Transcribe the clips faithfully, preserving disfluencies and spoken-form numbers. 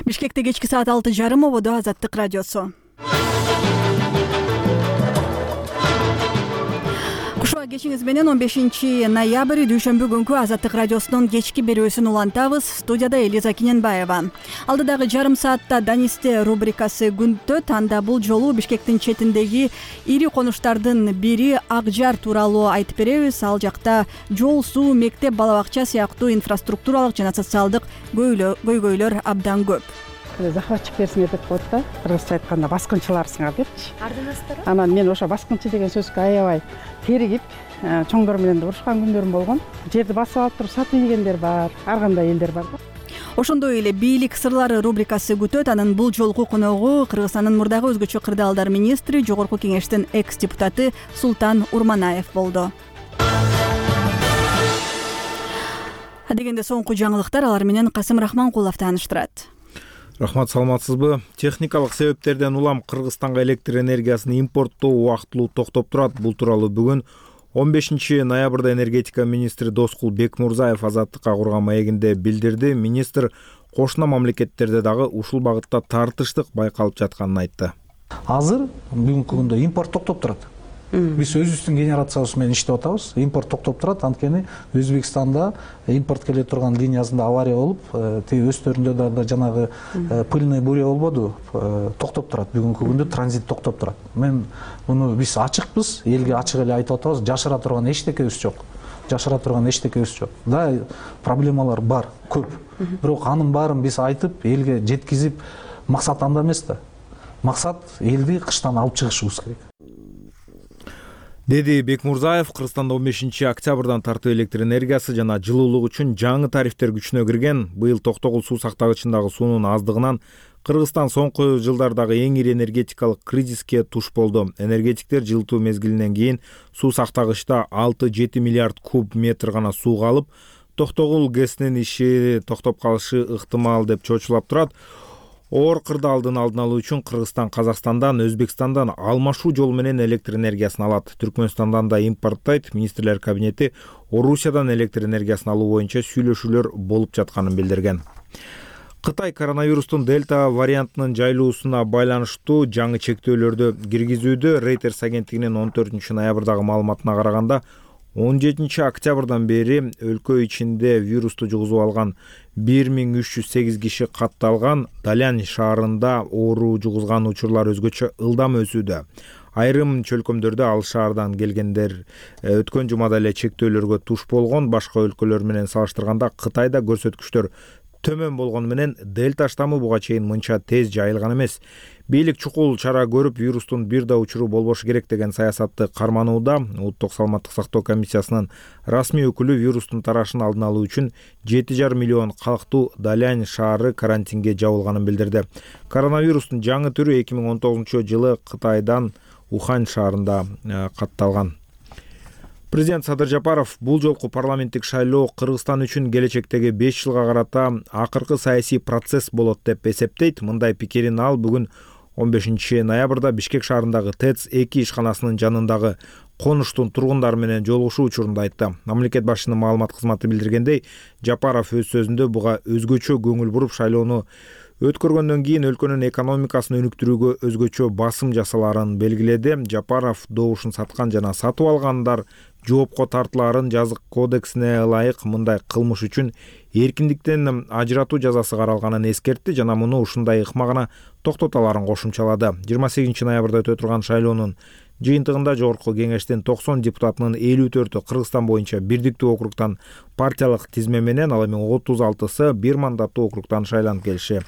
Бишкекте кечки саат алты жарым ободо Азаттык радиосу. Кушуа кечиңиз менен он бешинчи ноябрь дүйшөмбү күнкү Азаттык радиосунун кечки берүүсүн улантабыз. Студияда Элиза Киненбаева. Алдыдагы жарым саатта Данисте рубрикасы күнтөт. Анда бул жолу Бишкектин четиндеги ири конуштардын бири Акжар тууралуу айтып беребиз. Ал жакта жол, суу, мектеп, бала бакча сыяктуу инфраструктуралык жана социалдык көйгөйлөр абдан көп. Захватчиктерсиңер деп коет да, кыргызча айтканда баскынчыларсыңар депчи. Ардыңыздар? Анан мен ошо баскынчы деген сөзгө аябай керигип, чоңдор менен да урушкан күндөрүм болгон. Жерди басып алып туруп сатып ийгендер бар, ар кандай элдер бар да. Ошондой эле бийлик сырлары рубрикасы күтөт. Анын бул жолку коногу Кыргызстандын мурдагы өзгөчө кырдаалдар министри, Жогорку Кеңештин экс депутаты Султан Урманаев болду. Адегенде соңку жаңылыктар, алар менен Касым Рахманкулов тааныштырат. Рахмат, саламатсызбы? Техникалык себептерден улам Кыргызстанга электр энергиясын импорттоо убактылуу токтоп турат. Бул тууралуу бүгүн он бешинчи ноябрда энергетика министри Доскул Бекмурзаев Азаттыкка курган маегинде билдирди. Министр кошуна мамлекеттерде дагы ушул багытта тартыштык байкалып жатканын айтты. Азыр бүгүнкү күндө импорт токтоп турат. Биз өзүбүздүн генерациябыз менен иштеп атабыз. Импорт токтоп турат, анткени Өзбекстанда импорт келе турган линиясында авария болуп, тиги өстөрүндө да жанагы пыльный буря болбоду, токтоп турат. Бүгүнкү күндө транзит токтоп турат. Мен муну биз ачыкпыз, элге ачык эле айтып атабыз, жашыра турган эчтекебиз жок. Жашыра турган эчтекебиз жок. Да, проблемалар бар, көп. Бирок анын баарын биз айтып, элге жеткизип, максат анда эмес да. Максат элди кыштан алып чыгышыбыз керек. Деди Бекмурзаев. Кыргызстанда он бешинчи октябрдан тартып электр энергиясы жана жылуулук үчүн жаңы тарифтер күчүнө кирген. Быйыл Токтогул суу сактагычындагы суунун аздыгынан Кыргызстан соңку жылдардагы эң ири энергетикалык кризиске туш болду. Энергетиктер жылытуу мезгилинен кийин суу сактагычта алты-жети миллиард куб метр гана суу калып, Токтогул ГЭСнин иши токтоп калышы ыктымал деп чочулап турат. Оор кырдаалдын алдын алуу үчүн Кыргызстан Казакстандан, Өзбекстандан алмашуу жол менен электр энергиясын алат. Түркмөнстандан да импорттойт. Министрлер кабинети Орусиядан электр энергиясын алуу боюнча сүйлөшүүлөр болуп жатканын билдирген. Кытай коронавирустун дельта вариантынын жайылуусуна байланыштуу жаңы чектөөлөрдү киргизүүдө. Reuters агенттигинин он төртүнчү ноябрдагы маалыматына караганда он жетинчи октябрдан бери өлкө ичинде вирусту жугузуп алган бир миң үч жүз сегиз киши катталган. Далян шаарында оору жугузган учурлар өзгөчө ылдам өсүүдө. Айрым чөлкөмдөрдө ал шаардан келгендер өткөн жумада эле чектөөлөргө туш болгон. Башка өлкөлөр менен салыштырганда Кытайда көрсөткүчтөр төмөн болгону менен дельта штаммы буга чейин мынча тез жайылган эмес. Бийлик чукул чара көрүп, вирустун бир да учуру болбошу керек деген саясатты карманууда. Улуттук саламаттык сактоо комиссиясынын расмий өкүлү вирустун тарашын алдын алуу үчүн жети жарым миллион калктуу Далян шаары карантинге жабылганын билдирди. Коронавирустун жаңы түрү эки миң он тогузунчу жылы Кытайдан Ухань шаарында катталган. Президент Садыр Жапаров бул жолку парламенттик шайлоо Кыргызстан үчүн келечектеги беш жылга карата акыркы саясий процесс болот деп эсептейт. Мындай пикирин ал бүгүн он бешинчи ноябрда Бишкек шаарындагы ТЭЦ эки ишканасынын жанындагы конуштун тургундары менен жолугушуу учурунда айтты. Мамлекет башчынын маалымат кызматы билдиргендей, Жапаров өз сөзүндө буга өзгөчө көңүл буруп, шайлоону өткөргөндөн кийин өлкөнүн экономикасын өнүктүрүүгө өзгөчө басым жасаларын белгиледи. Жапаров добушун саткан жана сатып алгандар жоопко тартылаарын жазык кодексине ылайык мындай кылмыш үчүн эркиндиктен ажыратуу жазасы каралганын эскертти жана муну ушундай ыкма гана токтоталарын кошумчалады. жыйырма сегизинчи ноябрда өтө турган шайлоонун жыйынтыгында Жогорку Кеңештин токсон депутатынын элүү төртү Кыргызстан боюнча бирдиктүү округтан партиялык тизме менен, ал эми отуз алтысы бир мандаттуу округтан шайланып келиши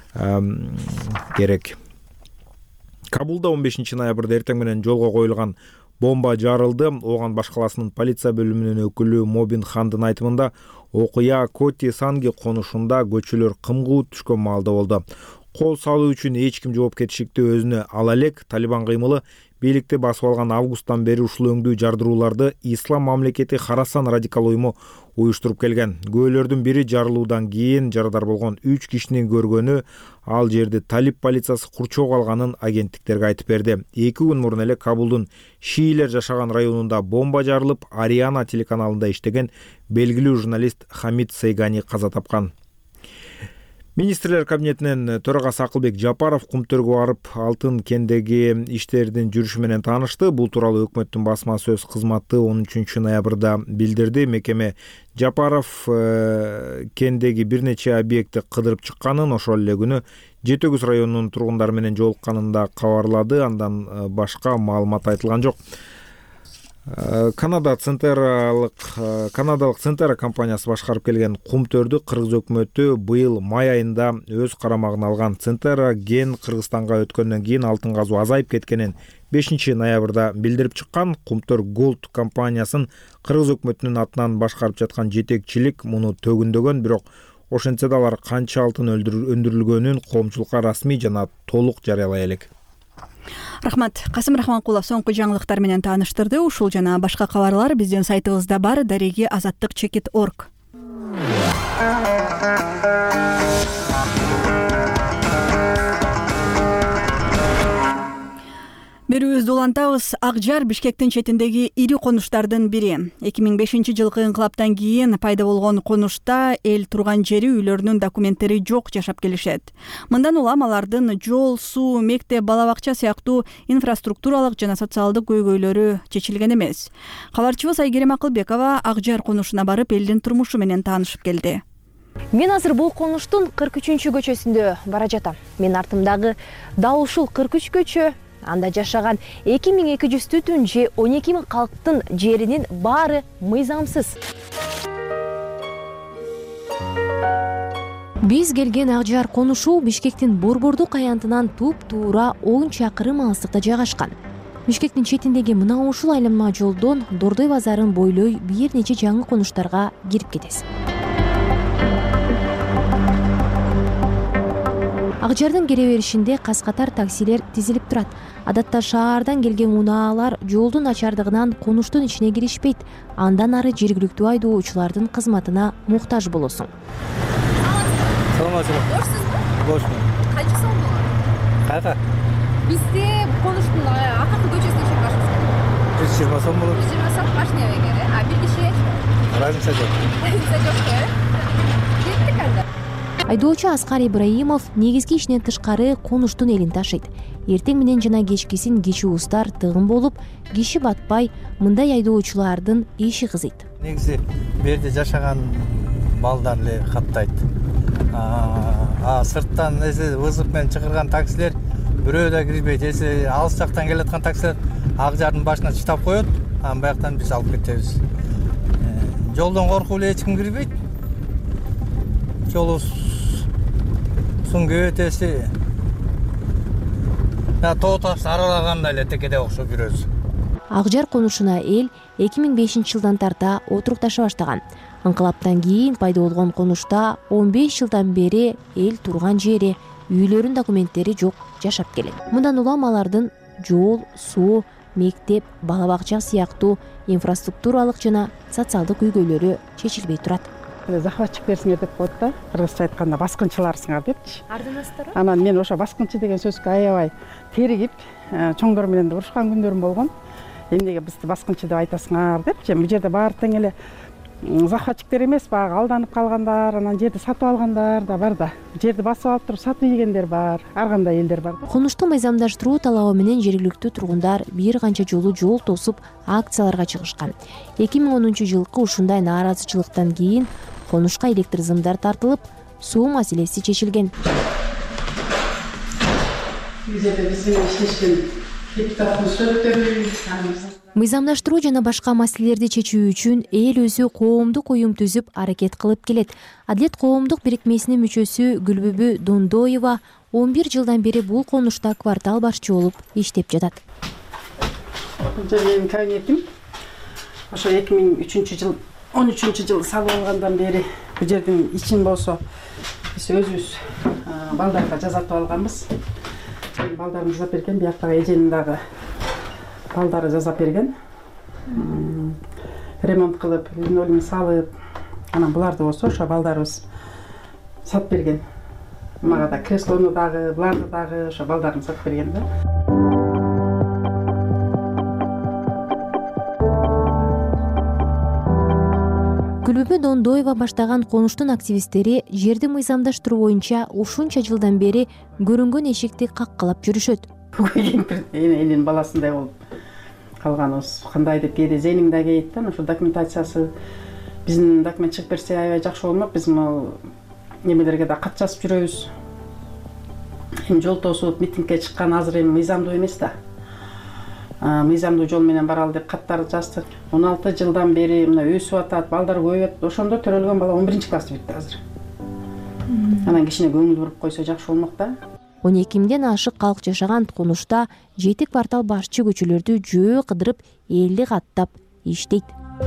керек. Кабулда он бешинчи ноябрда эртең менен жолго коюлган бомба жарылды. Оган Баш каласынын полиция бөлүмүнүн өкүлү Мобин Хандын айтымында окуя Коти Санги конушунда көчөлөр кымгуу түшкөн маалда болду. Кол салуу үчүн эч ким жоопкерчиликти өзүнө ала элек. Талибан кыймылы бийликти басып алган августтан бери ушул өңдүү жардырууларды Ислам мамлекети Харасан радикал уюму уюштуруп келген. Көөлөрдүн бири жарылуудан кийин жарадар болгон үч кишинин көргөнү, ал жерди талиб полициясы курчоого алганын агенттиктерге айтып берди. эки күн мурун эле Кабулдун шиилер жашаган районунда бомба жарылып, Ариана телеканалында иштеген белгилүү журналист Хамид Сейгани каза тапкан. Министрлер кабинетинин төрагасы Акылбек Жапаров Кумтөргө барып алтын кендеги иштердин жүрүшү менен таанышты. Бул тууралуу өкмөттүн басма сөз кызматы он үчүнчү ноябрда билдирди. Мекеме Жапаров кендеги бир нече объектти кыдырып чыкканын, ошол эле күнү Жети Өгүз районунун тургундары менен жолукканын да кабарлады. Андан башка маалымат айтылган жок. Канада Центералык Канадалык Центера компаниясы башкарып келген Кумтөрдү кыргыз өкмөтү быйыл май айында өз карамагына алган. Центера ген Кыргызстанга өткөндөн кийин алтын казуу азайып кеткенин бешинчи ноябрда билдирип чыккан. Кумтөр Голд компаниясын кыргыз өкмөтүнүн атынан башкарып жаткан жетекчилик муну төгүндөгөн, бирок ошентсе да алар канча алтын өндүрүлгөнүн коомчулукка расмий жана толук жарыялай элек. Рахмат. Касым Рахманкулов соңку жаңылыктар менен тааныштырды. Ушул жана башка кабарлар биздин сайтыбызда бар. Дареги азаттык чекит орг. Берүүбүздү улантабыз. Ак Жар Бишкектин четиндеги ири конуштардын бири. эки миң бешинчи жылкы инкылаптан кийин пайда болгон конушта эл турган жери, үйлөрүнүн документтери жок жашап келишет. Мындан улам алардын жол, суу, мектеп, бала бакча сыяктуу инфраструктуралык жана социалдык көйгөйлөрү чечилген эмес. Кабарчыбыз Айгерим Акылбекова Ак Жар конушуна барып элдин турмушу менен таанышып келди. Мен азыр бул конуштун кырк үчүнчү көчөсүндө бара жатам. Мен артымдагы дал ушул кырк үч көчө. Анда жашаган эки миң эки жүз түтүн же он эки миң калктын жеринин баары мыйзамсыз. Биз келген Ак Жар конушу Бишкектин Борбордук аянтынан туп-туура он чакырым алыстыкта жайгашкан. Бишкектин четиндеги мына ушул айланма жолдон Дордой базарын бойлой бир нече жаңы конуштарга кирип кетесиз. Ак Жардын кире беришинде кас-катар таксилер тизилип турат. Адатта шаардан келген унаалар жолдун начардыгынан конуштун ичине киришпейт. Андан ары жергиликтүү айдоочулардын кызматына муктаж болосуң. Салам алейкум. Бошсузбу? Бошмун. Канча сом болот? Кайка? Бизде конуштун акыркы көчөсүнө чейин башка сом. жүз жыйырма сом болот. жүз жыйырма сом башына бекер, а бир кишиге? Разница жок. Разница жок, э? Кеттик анда. Айдоочу Аскар Ибраимов негизги ишинен тышкары конуштун элин ташыйт. Эртең менен жана кечкисин кичи устар тыгын болуп, киши батпай, мындай айдоочулардын иши кызыйт. Негизи бу жерде жашаган балдар эле каттайт. А сырттан эсе вызов менен чыгарган таксилер бирөө да кирбейт. Эсе алыс жактан келаткан таксилер Ак Жардын башына чыдап коет, анан бияктан биз алып кетебиз. Жолдон коркуп эле эч ким кирбейт. Жолу сүңгү өтеси тоо таш аралагандай эле текеде окшоп жүрөбүз. Ак Жар конушуна эл эки миң бешинчи жылдан тарта отурукташа баштаган. Инкылаптан кийин пайда болгон конушта он беш жылдан бери эл турган жери, үйлөрүнүн документтери жок жашап келет. Мындан улам алардын жол, суу, мектеп, бала бакча сыяктуу инфраструктуралык жана социалдык көйгөйлөрү чечилбей турат. Захватчиктерсиңер деп коет да, кыргызча айтканда баскынчыларсыңар депчи. Ардынасыздар? Анан мен ошо баскынчы деген сөзгө аябай теригип, чоңдор менен да урушкан күндөрүм болгон. Эмнеге бизди баскынчы деп айтасыңар депчи. Бул жерде баары тең эле захватчиктер эмес, баягы алданып калгандар, анан жерди сатып алгандар да бар да. Жерди басып алып туруп сатып ийгендер бар, ар кандай элдер бар. Конушту мыйзамдаштыруу талабы менен жергиликтүү тургундар бир канча жолу жол тосуп акцияларга чыгышкан. эки миң онунчу жылкы ушундай нааразычылыктан кийин конушка электр зымдар тартылып, суу маселеси чечилген. Мыйзамдаштыруу жана башка маселелерди чечүү үчүн эл өзү коомдук уюм түзүп аракет кылып келет. Адилет коомдук бирикмесинин мүчөсү Гүлбүбү Дондоева он бир жылдан бери бул конушта квартал башчы болуп иштеп жатат. Менин кабинетим ошо эки миң үчүнчү жыл он үчүнчү жылы салып алгандан бери бул жердин ичин болсо биз өзүбүз балдарга жазатып алганбыз. Балдарым жазап берген, бияктагы эженин дагы балдары жазап берген. Ремонт кылып, линолеум салып, анан буларды болсо ошо балдарыбыз сатып берген. Мага да креслону дагы, буларды дагы ошо балдарым сатып берген да. Гүлбүбү Дондоева баштаган конуштун активисттери жерди мыйзамдаштыруу боюнча ушунча жылдан бери көрүнгөн эшикти каккылап жүрүшөт. Элин баласындай болуп калганыбыз кандай деп кээде зейниң да кейет да, ошо документациясы биздин документ чыгып берсе аябай жакшы болмок. Биз могу немелерге да кат жазып жүрөбүз. Эми жол тосуп митингге чыккан азыр эми мыйзамдуу эмес да. Мыйзамдуу жол менен баралы деп каттар жаздык. он алты жылдан бери мына өсүп атат, балдар көбөйөт. Ошондо төрөлгөн бала он биринчи классты бүттү азыр. Анан кичине көңүл буруп койсо жакшы болмок да. он эки миңден ашык калк жашаган конушта жети квартал башчы көчөлөрдү жөө кыдырып, элди каттап иштейт.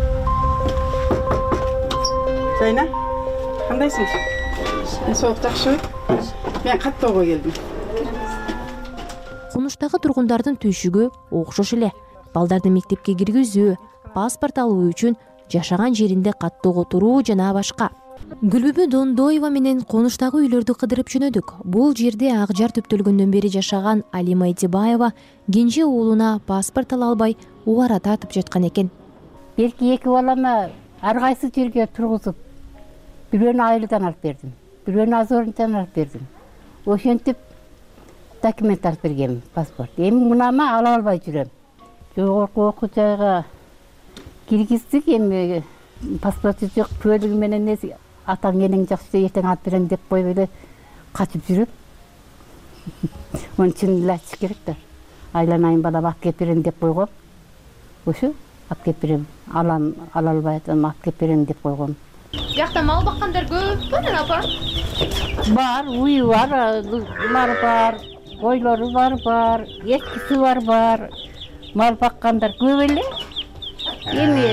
Жайна, кандайсың? Соок жакшыбы? Мен каттоого келдим. Конуштагы тургундардын түйшүгү окшош эле. Балдарды мектепке киргизүү, паспорт алуу үчүн жашаган жеринде каттоого туруу жана башка. Гүлбүбү Дондоева менен конуштагы үйлөрдү кыдырып жөнөдүк. Бул жерде Акжар төптөлгөндөн бери жашаган Алима Этибаева кенже уулуна паспорт ала албай убара тартып жаткан экен. Белки эки балама ар кайсы жерге тургузуп, бирөөнү айылдан алып бердим, бирөөнү Азорунтан алып бердим. Ошентип документ алып бергем, паспорт. Эми мунама ала албай жүрөм. Жогорку окуу жайга киргиздик, эми паспорту жок, куөлүгү менен эси атаң энең жакшы эртең алып берем деп коюп эле качып жүрөм. Onun için ilaç gerek de. Aylanayın bana bak kepirin deyip koyğum. Uşu ap kepirim. Alan alalbaydım ap kepirim deyip koyğum. Жақта мал баққандар көп пе, апа? Бар, уйы бар, улар бар, ойлары бар, бар, ешкісі бар, бар. Мал баққандар көп эле. Эми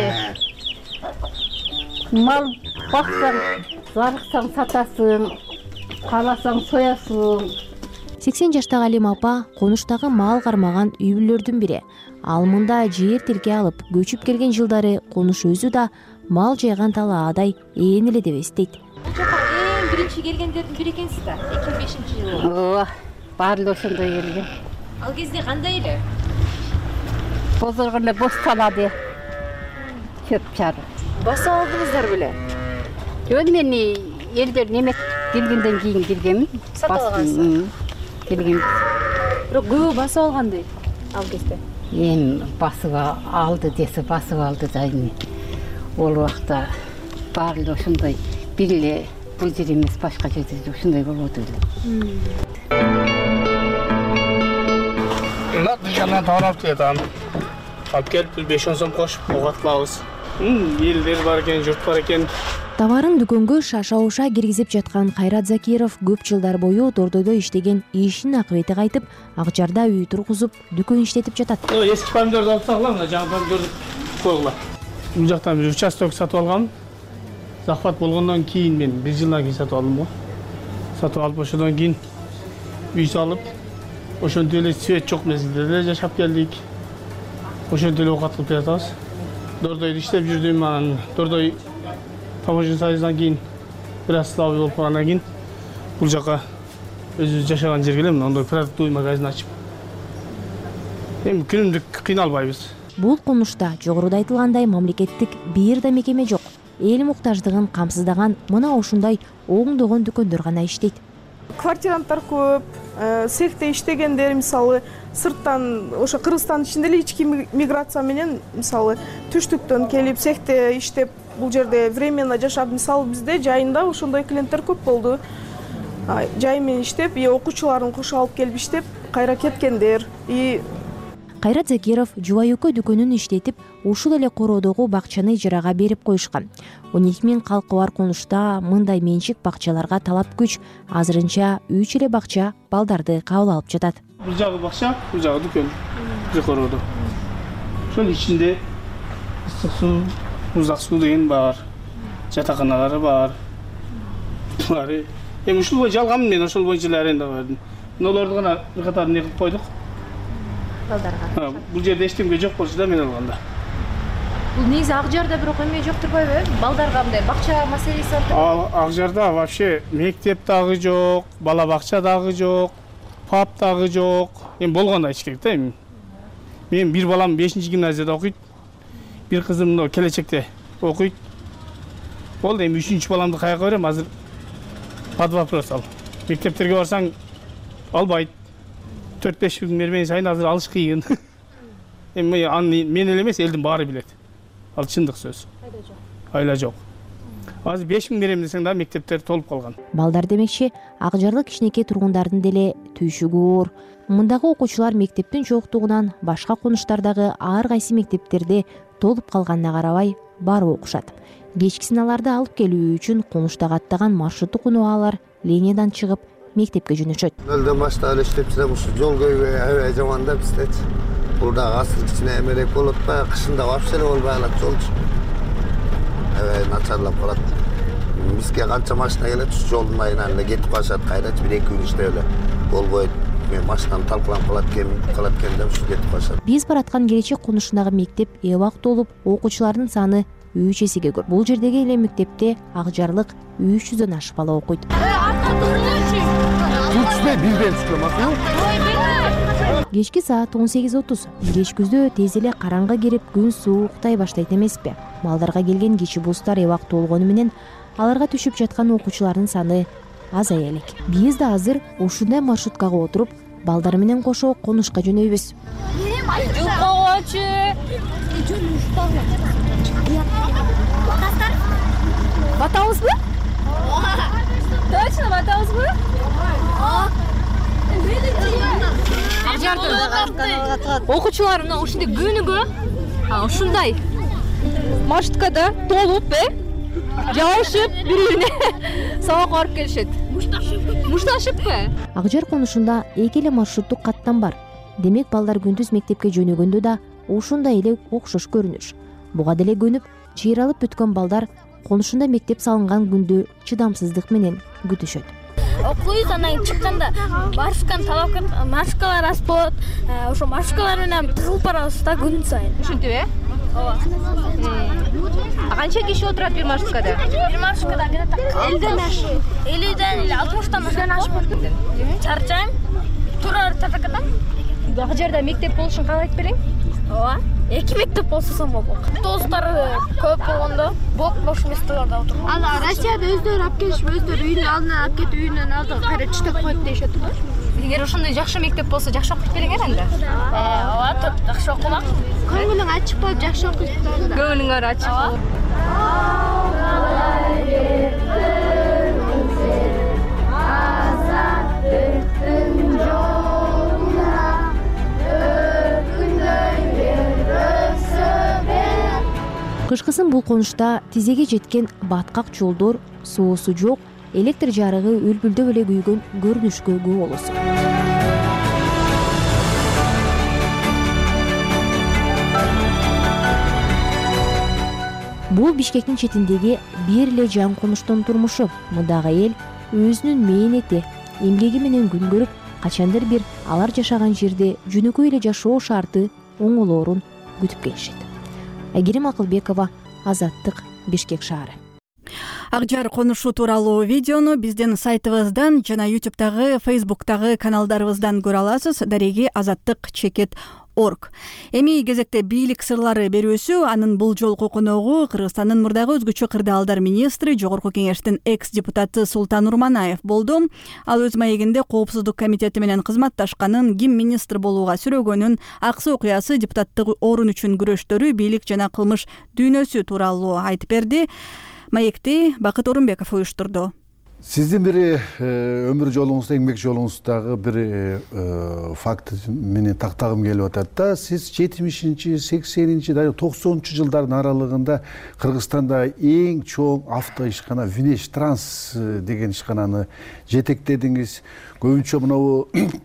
мал бақсаң, зарықсаң сатасың, қаласаң соясың. сексен жаштагы Алима апа конуштагы мал кармаган үй бүлөлөрдүн бири. Ал мында жер тилке алып көчүп келген жылдары конуш өзү да мал жайган талаадай ээн эле деп эстейт. Бул жака эң биринчи келгендердин бири экенсиз да, эки миң бешинчи жылы. Ооба, баары ошондой келген. Ал кезде кандай эле? Бозоргондо бош талады. Чөп чар. Басып алдыңыздар беле? Жөн мени элдер немет келгенден кийин келгенмин. Сатып алгансыз? Келген. Бирок көп басып алган дейт ал кезде. Эми басып алды десе басып алды да эми. Ол убакта баары ошондой бир эле бул жер эмес башка жерде ошондой болот эле. Мына дыжанан тарап кетем. Алып келип бир беш он сом кошуп угатылабыз. Элдер бар экен, журт бар экен. Товарын дүкөнгө шаша-уша киргизип жаткан Кайрат Закиров көп жылдар бою Дордойдо иштеген ишинин акыбети кайтып, Акжарда үй тургузуп, дүкөн иштетип жатат. Эски помидорду алып тагыла, мына жаңы помидорду койгула. Бул жактан бир участок сатып алгам. Захват болгондон кийин мен бир жылдан кийин сатып алдым го. Сатып алып ошондон кийин үй салып, ошондой эле свет жок мезгилде эле жашап келдик. Ошондой эле оокат кылып жатабыз. Дордойдо иштеп жүрдүм, анан Дордой таможня союздан кийин бир аз слабый болуп калгандан кийин бул жака өзүбүз жашаган жерге эле мындай продуктовый магазин ачып эми күнүмдүк кыйналбайбыз. Бул конушта жогоруда айтылгандай мамлекеттик бир да мекеме жок. Эл муктаждыгын камсыздаган мына ушундай оңдогон дүкөндөр гана иштейт. Квартиранттар көп, цехте иштегендер мисалы сырттан, ошо Кыргызстан ичинде эле ички миграция менен мисалы түштүктөн келип цехте иштеп бул жерде временно жашап, мисалы бизде жайында ошондой клиенттер көп болду. Жай менен иштеп, и окуучуларын кошо алып келип иштеп, кайра кеткендер. И Кайрат Закиров жубайөкө дүкөнүн иштетип, ушул эле короодогу бакчаны ижарага берип коюшкан. он эки миң калкы бар конушта мындай менчик бакчаларга талап күч. Азырынча үч эле бакча балдарды кабыл алып жатат. Бул жагы бакча, бул жагы дүкөн. Бир короодо. Ошонун ичинде ысык суу, муздак суу деген бар. Жатаканалары бар. Булары эми ушул боюнча алгам мен, ошол боюнча эле аренда бердим. Мыналарды гана бир катарын не кылып койдук. Балдарга. Бул жерде эч кимге жок болчу да мен алганда. Бул негизи Акжарда бирок эме жок турбайбы? Балдарга мындай бакча маселеси бар. Акжарда вообще мектеп дагы жок, бала бакча дагы жок, пап дагы жок. Эми болгондо айтыш керек да эми. Мен бир балам бешинчи гимназияда окуйт. Бир кызым келечекте окуйт. Болды, эми үчүнчү баламды каяка берем, азыр под вопрос ал. Мектептерге барсаң албайт. төрт беш миң бермеген сайын азыр алыш кыйын. Эми аны мен эле эмес, элдин баары билет. Ал чындык сөз. Айла жок. Айла жок. Азыр беш миң берем десең да мектептер толуп калган. Балдар демекчи, Акжарлык кичинекей тургундардын деле түйшүгү оор. Мындагы окуучулар мектептин жоктугунан башка конуштардагы ар кайсы мектептерде толуп калганына карабай барып окушат. Кечкисин аларды алып келүү үчүн конуштагы аттаган маршруттук унуалар линиядан чыгып мектепке жөнөшөт. Нөлдөн баштап эле иштеп жүрөм, ушу жол көйгөй аябай жаман да биздечи. Бул дагы асыл кичине эмерек болуп атпайбы, кышында вообще эле болбой калат жолчу. Аябай начарлап калат. Бизге канча машина келет, ушу жолдун айынан эле кетип калышат, кайрачы бир эки күн иштеп эле болбойт. Мен машинам талкаланып калат экен, калат экен деп ушу кетип калышат. Биз бараткан келечек конушундагы мектеп эбак толуп, окуучулардын саны үч эсеге көп. Бул жердеги эле мектепте Акжарлык үч жүздөн ашык бала окуйт. Кечки саат он сегиз отуз. Кеч күздө тез эле караңгы кирип, күн сууктай баштайт эмеспи? Балдарга келген кичи бустар эбак толгону менен аларга түшүп жаткан окуучулардын саны азая элек. Биз да азыр ушундай маршруткага отуруп, балдар менен кошо конушка жөнөйбүз. Батабызбы? Точно батабызбы? Окуучулар мына ушундай күнүгө ушундай маршруткада толуп, э, жабышып, бири-бирине сабак барып келишет. Мушташып. Мушташыппы? Акжар конушунда эки эле маршруттук каттам бар. Демек балдар күндүз мектепке жөнөгөндө да ушундай эле окшош көрүнүш. Буга деле көнүп, чыйралып бүткөн балдар конушунда мектеп салынган күндү чыдамсыздык менен күтүшөт. Окуйт, анан чыкканда маршрутканы талап кетип, маршруткалар аз болот. Ошо маршруткалар менен тыгылып барабыз да күн сайын. Ушинтип, э? Ооба. А канча киши отурат бир маршруткада? Бир маршруткада элүүдөн ашык. элүүдөн алтымыштан ашык. Чарчайм. Турар татакадан. Бул жерде мектеп болушун каалайт белең? Ооба. Эки мектеп болсо болот. Автобустар көп болгондо болуп бош месталарда отуруп. Ал Россияда өздөрү алып келишип, өздөрү үйүнүн алдынан алып кетип, үйүнүн алдына кайра чытып коет дешет го. Эгер ошондой жакшы мектеп болсо жакшы окуйт белең анда. Ооба, жакшы окумак. Көңүлүң ачык болуп жакшы окуйт да. Көңүлүң ачык болуп. Кышкысын бул конушта тизеге жеткен баткак жолдор, соосу жок, электр жарыгы үлбүлдөп эле күйгөн көрүнүшкө күбө болосуң. Бул Бишкектин четиндеги бир эле жан конуштун турмушу. Мындагы эл өзүнүн мээнети, эмгеги менен күн көрүп, качандыр бир алар жашаган жерде жөнөкөй эле жашоо шарты оңолоорун күтүп келишет. Айгерим Акылбекова, Азаттык, Бишкек шаары. Акжар конушу тууралуу видеону биздин сайтыбыздан жана ютубтагы, фейсбуктагы каналдарыбыздан көрө аласыз. Дареги азаттык чекит орг. Эми кезекте бийлик сырлары берүүсү, анын бул жолку коногу Кыргызстандын мурдагы өзгөчө кырдаалдар министри, Жогорку Кеңештин экс-депутаты Султан Урманаев болду. Ал өз маегинде Коопсуздук комитети менен кызматташканын, ким министр болууга сүрөгөнүн, аксы окуясы, депутаттык орун үчүн күрөштөрү, бийлик жана кылмыш дүйнөсү тууралуу айтып берди. Маекти Бакыт Орунбеков уюштурду. Сиздин бир өмүр жолуңузда, эмгек жолуңуздагы бир факт менен тактагым келип атат да. Сиз жетимишинчи, сексенинчи, токсонунчу жылдардын аралыгында Кыргызстанда эң чоң авто ишкана Винеш Транс деген ишкананы жетектедиңиз. Көбүнчө мынабу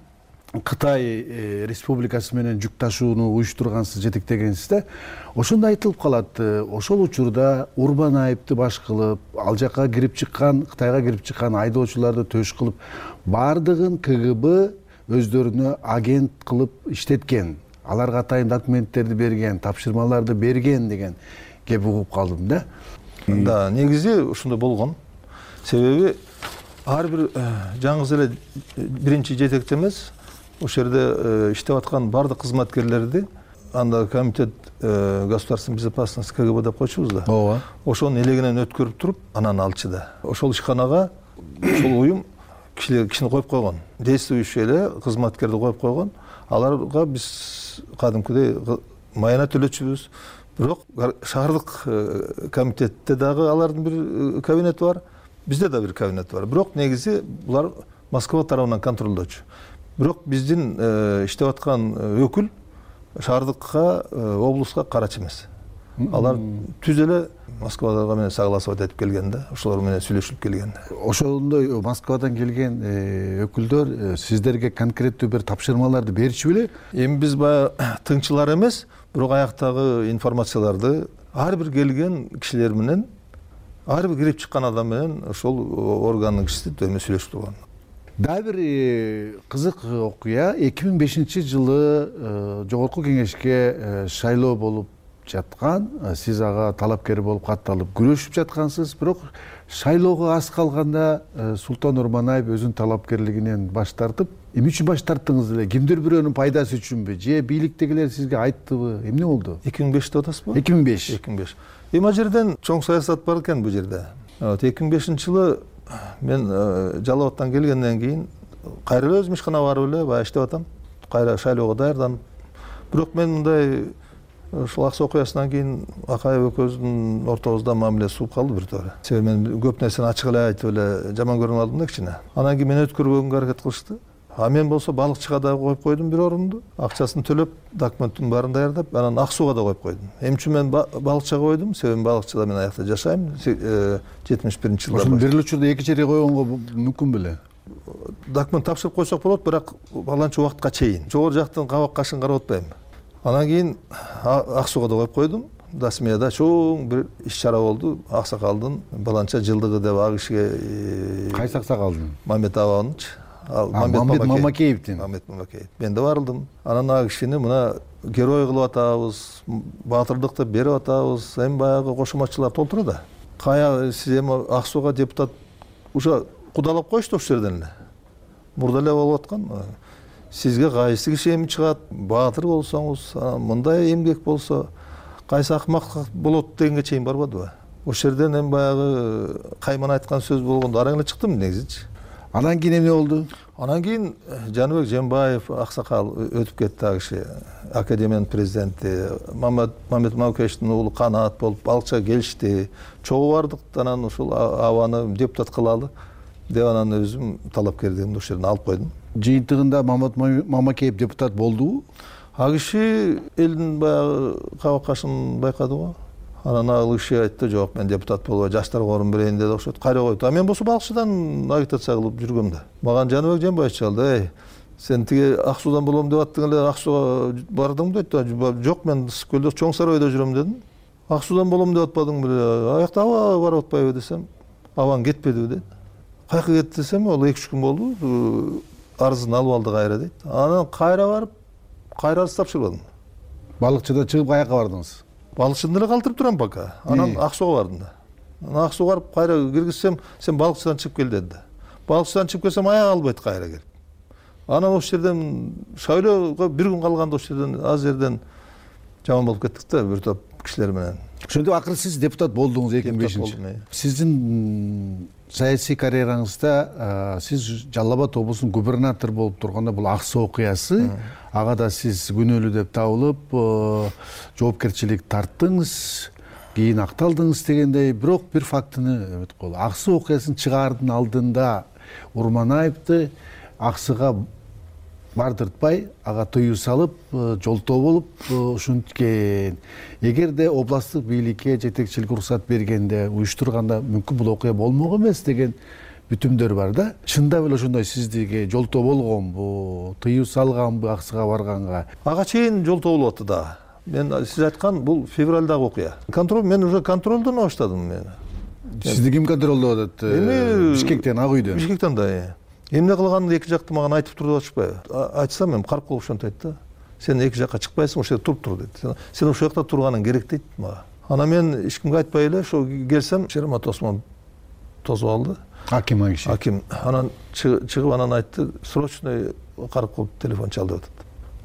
Кытай республикасы менен жүк ташууну уюштургансыз, жетектегенсиз да. Ошондо айтылып калат, ошол учурда Урманаевди баш кылып, ал жакка кирип чыккан, Кытайга кирип чыккан айдоочуларды төш кылып, бардыгын ка гэ бэ өздөрүнө агент кылып иштеткен. Аларга атайын документтерди берген, тапшырмаларды берген деген кеп угуп калдым да. Да, негизи ушундай болгон. Себеби ар бир жаңы эле биринчи жетекчи эмес, ошол жерде иштеп аткан бардык кызматкерлерди анда комитет государственной безопасности КГБ деп койчубуз да. ооба. Ошонун элегинен өткөрүп туруп, анан алчы да. Ошол ишканага ошол уюм кишилер кишини коюп койгон. Действующий эле кызматкерди коюп койгон. Аларга биз кадимкидей майына төлөчүбүз. Бирок шаардык комитетте дагы алардын бир кабинети бар. Бизде да бир кабинет бар. Бирок негизи булар Москва тарабынан контролдочу. Бирок биздин иштеп аткан өкүл шаардыкка, облуска карачы эмес. Алар түз эле Москвага менен согласовать этип келген да, ошолор менен сүйлөшүп келген. Ошондой Москвадан келген өкүлдөр сиздерге конкреттүү бир тапшырмаларды берчү беле? Эми биз баягы тыңчылар эмес, бирок аяктагы информацияларды ар бир келген кишилер менен, ар бир кирип чыккан адам менен ошол органдын кишиси төмө сүйлөшүп турган. Дагы бир кызык окуя, эки миң бешинчи жылы жогорку кеңешке шайлоо болуп жаткан, сиз ага талапкер болуп катталып күрөшүп жаткансыз, бирок шайлоого аз калганда Султан Урманаев өзүнүн талапкерлигинен баш тартып, эмне үчүн баш тарттыңыз эле? Кимдир бирөөнүн пайдасы үчүнбү? Же бийликтегилер сизге айттыбы? Эмне болду? эки миң беш деп атасызбы? эки миң беш. эки миң беш. Эми жерден чоң саясат бар экен бул жерде. эки миң бешинчи жылы мен Жалал Абадтан келгенден кийин кайра өзүм ишканага барып эле баягы иштеп атам. Кайра шайлоого даярданып. Бирок мен мындай ушул аксы окуясынан кийин Акаев экөөбүздүн ортобузда мамиле сууп калды бир туура. Себеби мен көп нерсени ачык эле айтып эле жаман көрүнүп алдым да кичине. Анан кийин мени өткөрбөгөнгө аракет кылышты. А мен болсо балыкчыга да коюп койдум бир орунду. Акчасын төлөп, документтин баарын даярдап, анан ак сууга да коюп койдум. Эмне үчүн мен балыкчыга койдум? Себеби балыкчыда мен аякта жашайм. жетимиш биринчи жылда. Ошону бир эле учурда эки жерге койгонго мүмкүн беле? Документ тапшырып койсок болот, бирок баланча убакытка чейин. Жогору жактан кабак кашын карап атпайм. Анан кийин ак сууга да коюп койдум. Дасмияда чоң бир иш-чара болду. Аксакалдын баланча жылдыгы деп ак ишке. Кайсы аксакалдын? Мамет Абанович. Мамет Мамакеевдин. Мамет Мамакеев. Мен да барылдым. Анан ак кишини мына герой кылып атабыз, баатырдыкты берип атабыз. Эми баягы кошуматчылар толтура да. Кая сиз эми ак сууга депутат уже кудалап коюшту ошол жерден эле. Мурда эле болуп аткан. Сизге кайсы киши эми чыгат, баатыр болсоңуз, мындай эмгек болсо, кайсы акмак болот дегенге чейин барбадыбы? Ошол жерден эми баягы кайман айткан сөз болгондо араң эле чыктым негизичи. Анан кийин эмне болду? Анан кийин Жаныбек Жембаев аксакал өтүп кетти ак киши, академиянын президенти, Мамет Мамакеевдин уулу Канаат болуп балыкчыга келишти. Чогуу бардык, анан ушул абаны депутат кылалы деп анан өзүм талапкерлигимди ошол жерден алып койдум. Жыйынтыгында Мамет Мамакеев депутат болдубу? Ал киши элдин баягы кабак кашын байкады го. Анан ал киши айтты, жок, мен депутат болбой жаштарга орун берейин деди, ошо кайра койду. А мен болсо балыкчыдан агитация кылып жүргөм да. Мага Жаныбек Жембаев чалды, эй, сен тиги ак суудан болом деп аттың эле, ак сууга бардыңбы дейт. Жок, мен Ысык көлдө Чоң Сарайда жүрөм дедим. Ак суудан болом деп атпадың беле? Аякта аба барып атпайбы десем, абаң кетпедиби дейт. Кайка кетти десем, ал эки үч күн болду. Арызын алып алды кайра дейт. Анан кайра барып, кайра арыз тапшырбадым. Балыкчыда чыгып каяка бардыңыз? Балыкчыда эле калтырып турам пока. Анан ак сууга бардым да. Анан ак сууга барып кайра киргизсем, сен балыкчыдан чыгып кел деди. Балыкчыдан чыгып келсем, аяк албайт кайра келип. Анан ошол жерден шайлоого бир күн калганда ошол жерден аз жерден жаман болуп кеттик да, бир топ кишилер менен. Ошондо акыры сиз депутат болдуңуз эки миң бешинчи. Сиздин саясий карьераңызда сиз Жалал Абад облусунун губернатор болуп турганда бул аксы окуясы, ага да сиз күнөөлүү деп табылып, жоопкерчилик тарттыңыз, кийин акталдыңыз дегендей, бирок бир фактыны өтүп калды. Аксы окуясын чыгаардын алдында Урманаевди аксыга бардыртпай, ага тыюу салып, жолтоо болуп ушинткен. Эгерде областтык бийликке жетекчилик уруксат бергенде, уюштурганда мүмкүн бул окуя болмок эмес деген бүтүмдөр бар да. Чындап эле ошондой сиздерге жолтоо болгонбу, тыюу салганбы аксыга барганга? Ага чейин жолтоо болуп атты да. Мен сиз айткан бул февралдагы окуя. Контроль, мен уже контролдон баштадым мен. Сизди ким контролдоп атат? Эми Бишкектен, Ак үйдөн. Бишкектен да. Эмне кылганын эки жакты мага айтып туруп атышпайбы? Айтсам мен карып калып ошентип айтты да. Сен эки жакка чыкпайсың, ошол жерде туруп тур дейт. Сен ошол жакта турганың керек дейт мага. Анан мен эч кимге айтпай эле ошо келсем, Шеремат Осмон тосуп алды. Аким киши. Аким. Анан чыгып анан айтты, срочно карып калып телефон чал деп атат.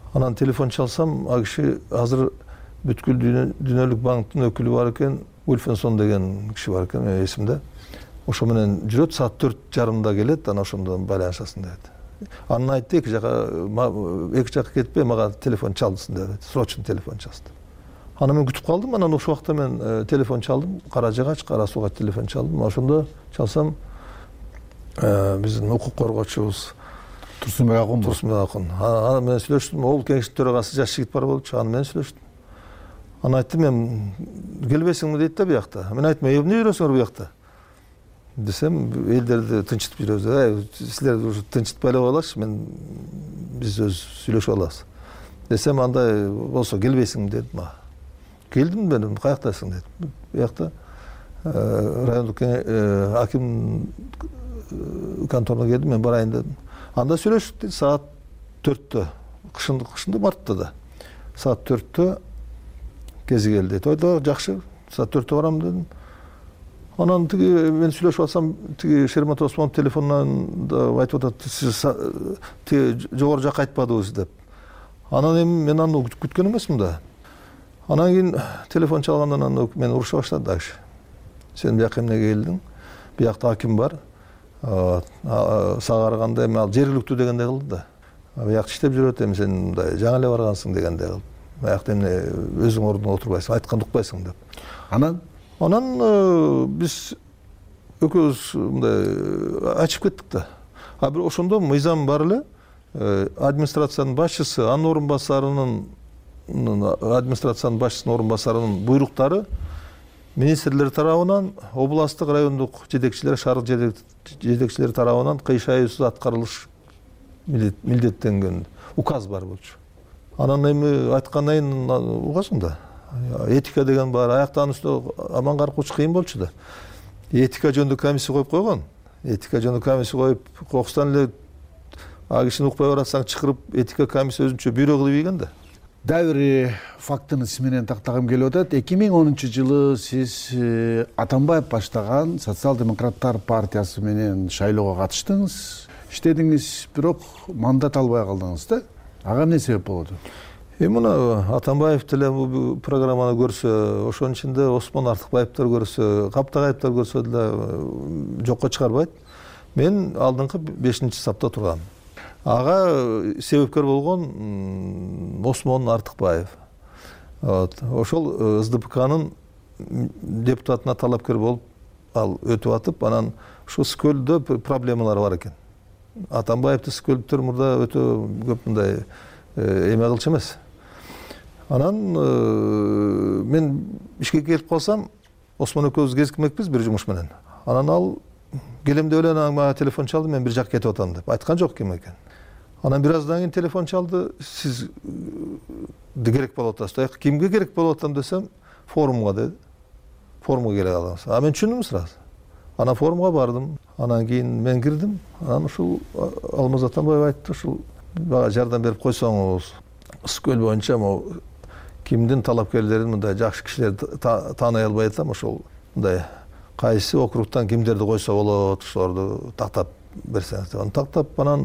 Анан телефон чалсам, ал киши азыр бүткүл дүйнөлүк банктын өкүлү бар экен, Ульфенсон деген киши бар экен, менин эсимде. Ошо менен жүрөт, саат төрт жарымда келет, анан ошондон байланышасың дебет. Анан айтты, эки жака эки жака кетпей, мага телефон чалдысың дебет. Срочно телефон чалды. Анан мен күтүп калдым, анан ошол убакта мен телефон чалдым, Кара Жыгач, Кара Сууга телефон чалдым. Ошондо чалсам, биздин укук коргоочубуз Турсунбек Акун. Турсунбек Акун. Анан мен сүйлөштүм, ол кеңештин төрагасы жаш жигит бар болчу, анан мен сүйлөштүм. Анан айттым, мен келбейсиңби дейт да биякта. Мен айттым, эмне жүрөсүңөр биякта? Десем, элдерди тынчытып жүрөбүз. Силер ушу тынчытпай эле коелачы, мен биз өз сүйлөшүп алабыз. Десем, андай болсо келбейсиңби деди мага. Келдим мен, каяктасың дедим. Биякта райондук аким конторуна келдим, мен барайын дедим. Анда сүйлөшүп, саат төрттө, кышында, кышында мартта да. Саат төрттө кези келди. Тойдо жакшы, саат төрттө барам дедим. Анан тиги мен сүйлөшүп атсам, тиги Шермат Осмонов телефонунан да айтып атат, сиз тиги жогору жакка айтпадыңыз деп. Анан эми мен аны күткөн эмесмин да. Анан кийин телефон чалгандан анан мен уруша баштады дагы. Сен бияка эмнеге келдиң? Биякта аким бар. Сага караганда эми ал жергиликтүү дегендей кылды да. Биякта иштеп жүрөт, эми сен мындай жаңы эле баргансың дегендей кылды. Биякта эмне өзүң ордуңа отурбайсың, айтканды укпайсың деп. Анан Анан биз экөөбүз мындай ачып кеттик да. А бир ошондо мыйзам бар эле, администрациянын башчысы, анын орун басарынын администрациянын башчысынын орун басарынын буйруктары министрлер тарабынан, областтык, райондук жетекчилер, шаардык жетекчилер тарабынан кыйшайуусуз аткарылыш милдеттенген указ бар болчу. Анан эми айткандан кийин угасың да. Этика деген бар, аяктан үстү аман каркуучу кыйын болчу да. Этика жөнүндө комиссия коюп койгон. Этика жөнүндө комиссия коюп, кокустан эле а кишини укпай баратсаң чакырып, этика комиссия өзүнчө бюро кылып ийген да. Дагы бир фактыны сиз менен тактагым келип атат. эки миң онунчу жылы сиз Атамбаев баштаган Социал-демократтар партиясы менен шайлоого катыштыңыз, иштедиңиз, бирок мандат албай калдыңыз да. Ага эмне себеп болду? Эми мына Атамбаев деле бул программаны көрсө, ошонун ичинде Осмон Артыкбаевдер көрсө, Каптагаевдер көрсө деле жокко чыгарбайт. Мен алдыңкы бешинчи сапта тургам. Ага себепкер болгон Осмон Артыкбаев. Ошол СДПКнын депутатына талапкер болуп ал өтүп атып, анан ошо Скөлдө проблемалар бар экен. Атамбаевди Скөлдөр мурда өтө көп мындай эме кылчу эмес. Анан мен ишке келип калсам, Осмон экөөбүз кезикмекпиз бир жумуш менен. Анан ал келем деп эле мага телефон чалды, мен бир жакка кетип атам деп. Айткан жок ким экен. Анан бир аздан кийин телефон чалды, сиз керек болуп атасыз. Кимге керек болуп атам десем, форумга деди. Форумга келе калдыңыз. А мен түшүндүм сразу. Анан форумга бардым. Анан кийин мен кирдим. Анан ушул Алмаз Атамбаев айтты, ушул бага жардам берип койсоңуз, Скөл боюнча могу кимдин талапкерлерин мындай жакшы кишилерди тааный албай атам, ошол мындай кайсы округтан кимдерди койсо болот, ошолорду тактап берсеңиз деп. Аны тактап, анан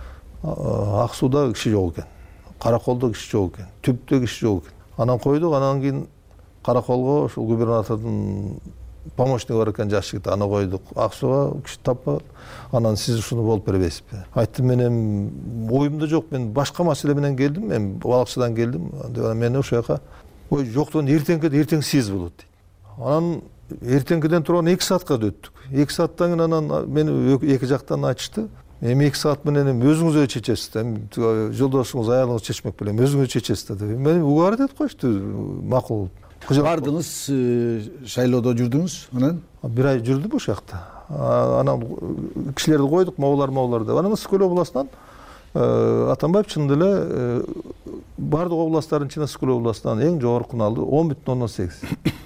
Ак Сууда киши жок экен, Караколдо киши жок экен, Түптө киши жок экен. Анан койдук, анан кийин Караколго ошол губернатордун помощниги бар экен, жаш жигит, аны койдук. Ак Сууга киши таппадык. Анан сиз ушуну болуп бербейсизби? Айттым, мен эми оюмда жок, мен башка маселе менен келдим, мен балыкчыдан келдим. Мен ошол жака ой жоктон эртеңки эртең сиз болот дейт. Анан эртеңкиден турган эки саатка өттүк. эки сааттан кийин анан мени эки жактан айтышты. Эми эки саат менен эми өзүңүз эле чечесиз, эми жолдошуңуз, аялыңыз чечмек беле, өзүңүз чечесиз деп. Мен угар деп коюшту, макул. Бардыңыз, шайлоодо жүрдүңүз, анан бир ай жүрдүм ошол жакта. Анан кишилерди койдук, моулар моулар деп. Анан Скөл областынан Атамбаев чын эле бардык областтардын ичинде Скөл областынан эң жогоркуну алды, он бүтүн ондон сегиз.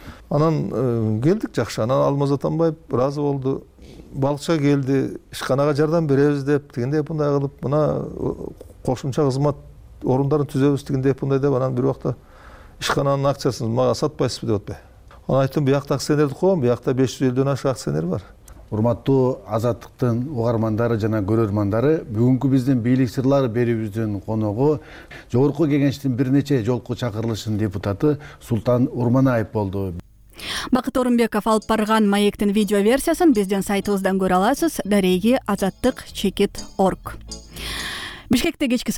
Анан келдик жакшы. Анан Алмаз Атамбаев ыраазы болду. Балыкчыга келди, ишканага жардам беребиз деп, тигиндей мындай кылып, мына кошумча кызмат орундарын түзөбүз, тигиндей мындай деп. Анан бир убакта ишкананын акциясын мага сатпайсызбы деп атпай. Анан айттым, биякта акционерди коем, биякта беш жүз элүүдөн ашык акционер бар. урматтуу Азаттыктын угармандары жана көрөрмандары, бүгүнкү биздин бийлик сырлары берүүбүздүн коногу Жогорку Кеңештин бир нече жолку чакырылышынын депутаты Султан Урманаев болду. Бакыт Орунбеков алып барган маектин видео версиясын биздин сайтыбыздан көрө аласыз. Дареги азаттык чекит точка орг. Бишкекте кечки